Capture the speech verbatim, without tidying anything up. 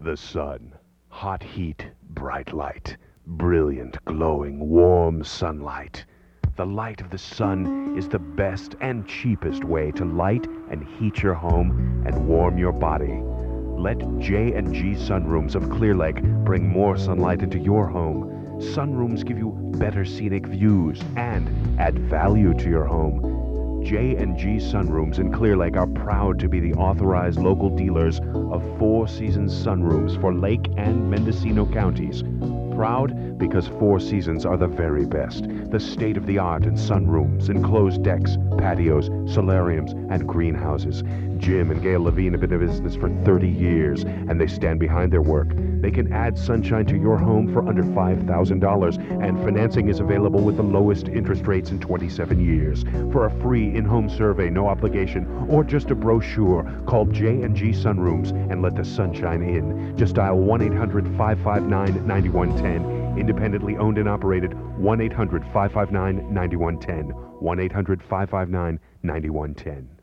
The sun. Hot heat, bright light. Brilliant, glowing, warm sunlight. The light of the sun is the best and cheapest way to light and heat your home and warm your body. Let J and G Sunrooms of Clear Lake bring more sunlight into your home. Sunrooms give you better scenic views and add value to your home. J and G Sunrooms in Clear Lake are proud to be the authorized local dealers of Four Seasons Sunrooms for Lake and Mendocino counties. Proud because Four Seasons are the very best, the state-of-the-art in sunrooms, enclosed decks, patios, solariums, and greenhouses. Jim and Gail Levine have been in business for thirty years, and they stand behind their work. They can add sunshine to your home for under five thousand dollars, and financing is available with the lowest interest rates in twenty-seven years. For a free in-home survey, no obligation, or just a brochure, call J and G Sunrooms and let the sunshine in. Just dial one eight hundred, five five nine, nine one one zero. Independently owned and operated, one eight hundred, five five nine, nine one one zero. one eight hundred, five five nine, nine one one zero.